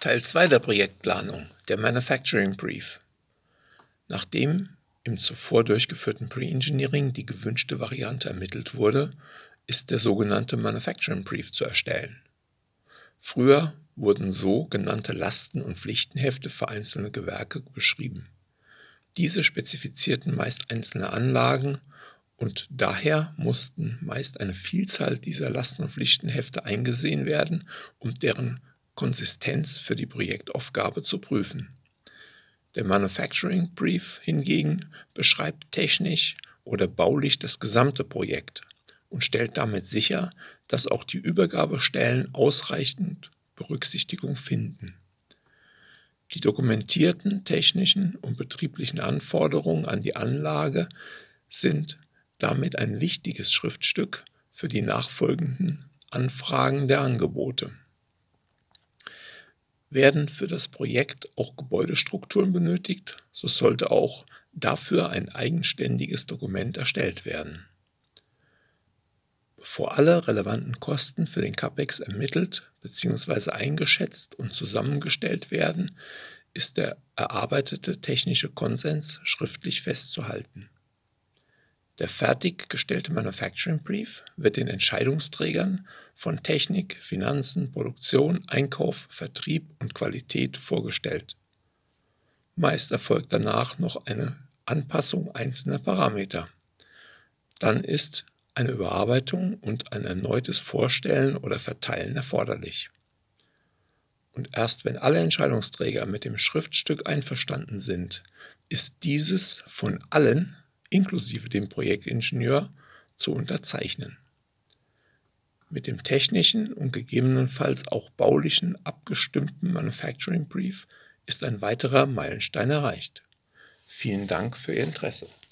Teil 2 der Projektplanung, der Manufacturing Brief. Nachdem im zuvor durchgeführten Pre-Engineering die gewünschte Variante ermittelt wurde, ist der sogenannte Manufacturing Brief zu erstellen. Früher wurden so genannte Lasten- und Pflichtenhefte für einzelne Gewerke beschrieben. Diese spezifizierten meist einzelne Anlagen und daher mussten meist eine Vielzahl dieser Lasten- und Pflichtenhefte eingesehen werden, um deren Konsistenz für die Projektaufgabe zu prüfen. Der Manufacturing Brief hingegen beschreibt technisch oder baulich das gesamte Projekt und stellt damit sicher, dass auch die Übergabestellen ausreichend Berücksichtigung finden. Die dokumentierten technischen und betrieblichen Anforderungen an die Anlage sind damit ein wichtiges Schriftstück für die nachfolgenden Anfragen der Angebote. Werden für das Projekt auch Gebäudestrukturen benötigt, so sollte auch dafür ein eigenständiges Dokument erstellt werden. Bevor alle relevanten Kosten für den CAPEX ermittelt bzw. eingeschätzt und zusammengestellt werden, ist der erarbeitete technische Konsens schriftlich festzuhalten. Der fertiggestellte Manufacturing Brief wird den Entscheidungsträgern von Technik, Finanzen, Produktion, Einkauf, Vertrieb und Qualität vorgestellt. Meist erfolgt danach noch eine Anpassung einzelner Parameter. Dann ist eine Überarbeitung und ein erneutes Vorstellen oder Verteilen erforderlich. Und erst wenn alle Entscheidungsträger mit dem Schriftstück einverstanden sind, ist dieses von allen, inklusive dem Projektingenieur, zu unterzeichnen. Mit dem technischen und gegebenenfalls auch baulichen abgestimmten Manufacturing Brief ist ein weiterer Meilenstein erreicht. Vielen Dank für Ihr Interesse.